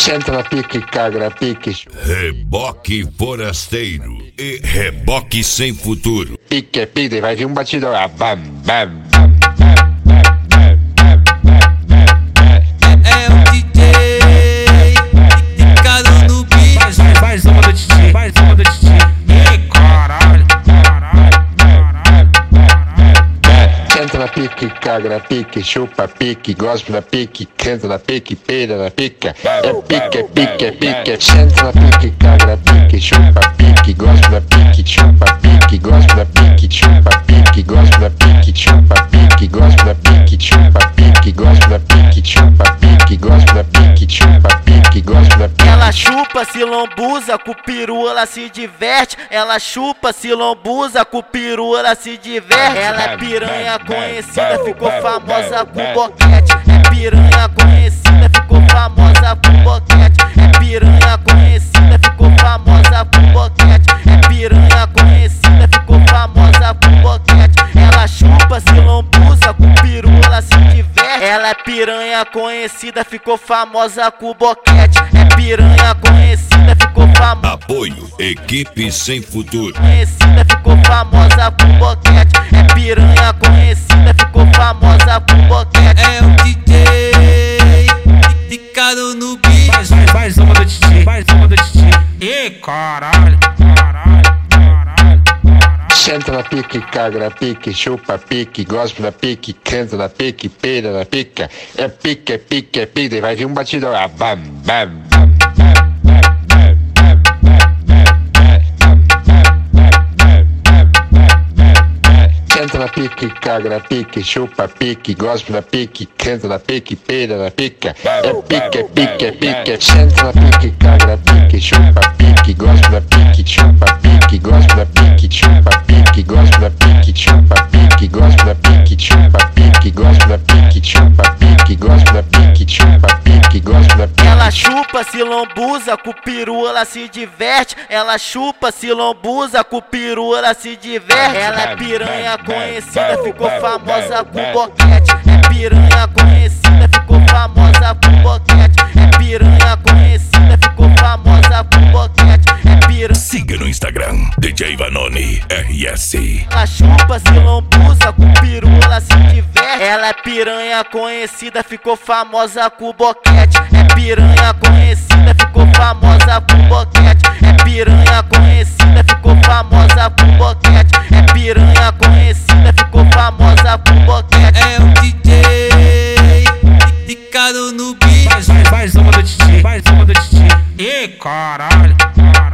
Senta na pique, caga na pique. Reboque forasteiro e reboque sem futuro. Pique é pique, vai vir um batidão. Ah, bam, bam. É o DJ ligado no beat. Mais uma do Titi, mais uma do Titi. Ih, caralho. Senta na pique, caga na pique, chupa pique, gospe na pique, canta na pique, peida na pica. É pique, é pique, é pique. Senta na pique, caga na pique, chupa pique, gospe na pique, chupa pique, gospe na pique, chupa pique, gospe na pique, chupa pique, gospe na pique, chupa pique, gospe na pique, chupa pique, gospe na pique, chupa pique, gospe na pique. Ela chupa, se lambuza, com o peru ela se diverte. Ela chupa, se lambuza, com o peru ela se diverte. Ela é piranha conhecida, ficou famosa com boquete. É piranha conhecida, ficou famosa com boquete. É piranha conhecida, ficou famosa com boquete. É piranha conhecida, ficou famosa com boquete. Ela chupa, se lambuza, com o peru ela se diverte. Ela é piranha conhecida, ficou famosa com boquete. É piranha conhecida, ficou famosa. Apoio Equipe Sem Futuro. Conhecida, ficou famosa com boquete. É piranha conhecida, ficou famosa com boquete. É o DJ ligado no beat. Mais uma do Titi, mais uma do Titi. Ih, caralho. Senta na pique, caga na pique, chupa pique, gospe na pique, canta na pique, peida na pica. É pique, é pique, é pique, vai vir um batidão. Ah, bam, bam. Senta na pique, caga na pique, chupa pique, gospe na pique, canta na pique, peida na pica. É pique, é pique, é pique. Senta na pique, caga na pique, chupa pique, gospe na pique, chupa pique, gospe na pique, chupa pique, gospe na pique, chupa pique, gospe na pique, chupa pique, gospe na pique, chupa pique, gospe na pique, chupa pique, gospe na pique. Ela chupa, se lambuza, com o peru ela se diverte. Ela chupa, se lambuza, com o peru ela se diverte. Ela é piranha conhecida, ficou famosa com boquete. É piranha conhecida, ficou famosa com boquete. É piranha conhecida, ficou famosa com boquete. É piranha. Siga no Instagram DJ Vanoni RS. Ela chupa, se lambuza, com o peru ela se diverte. Ela é piranha conhecida, ficou famosa com boquete. É piranha conhecida, ficou famosa com boquete. É piranha conhecida, ficou famosa com boquete. É piranha conhecida, ficou famosa com boquete. É o DJ ligado no beat. Mais uma do Titi, mais uma do Titi. Ih, caralho.